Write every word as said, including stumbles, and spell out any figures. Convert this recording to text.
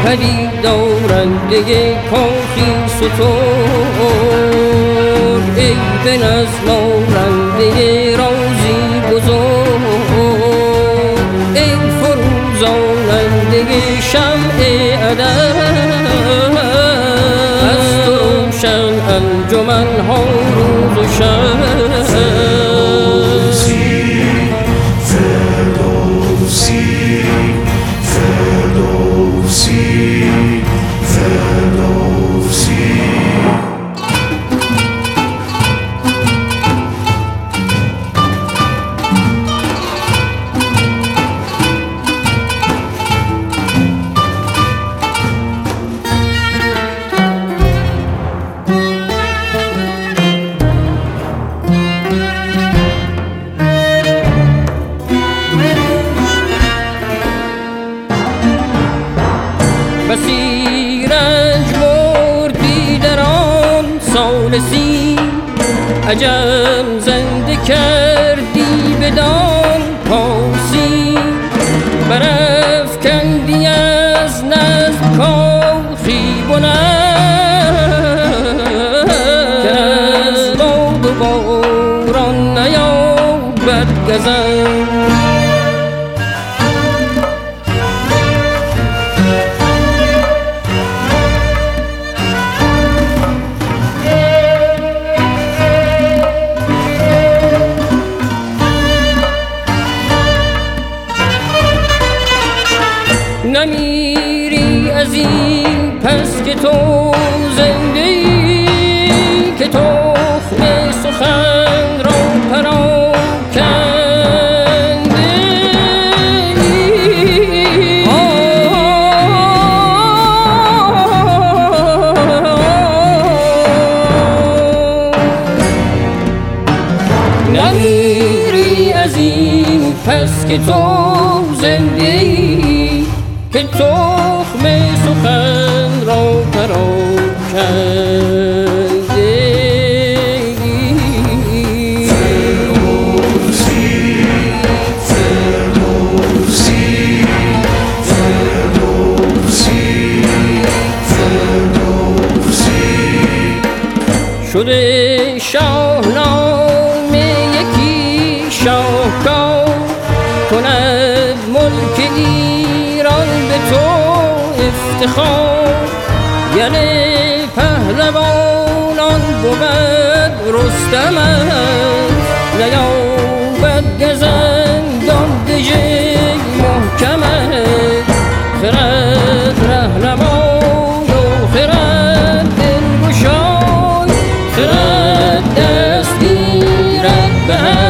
پدید دارنده کاخی ستور، ای به نظم آرنده رازی بزرگ، ای فروزاننده شمع ادب، از تو روشن انجمن ها روز و شب. بسی رنج مردی در آن سال سی، عجم زنده کردی بدان پاسی، برافکندی از نظم کاخی بلند، که از باد و باران نیابد گزند. نمیری از این پس که تو زنده ای، که تخم سخن را پراکنده ای. نمیری از این پس که تو زنده ای، که تخم سخن را پراکنده ای. فردوسی فردوسی فردوسی فردوسی شده شاهنامه یکی شاهکار، کند ملک ایران به تو افتخار. یعنی پهلوانان بود رستم است، نیابد گزندان دژی محکم است. خرد رهنمای و خرد دلگشای، خرد دست گیرد به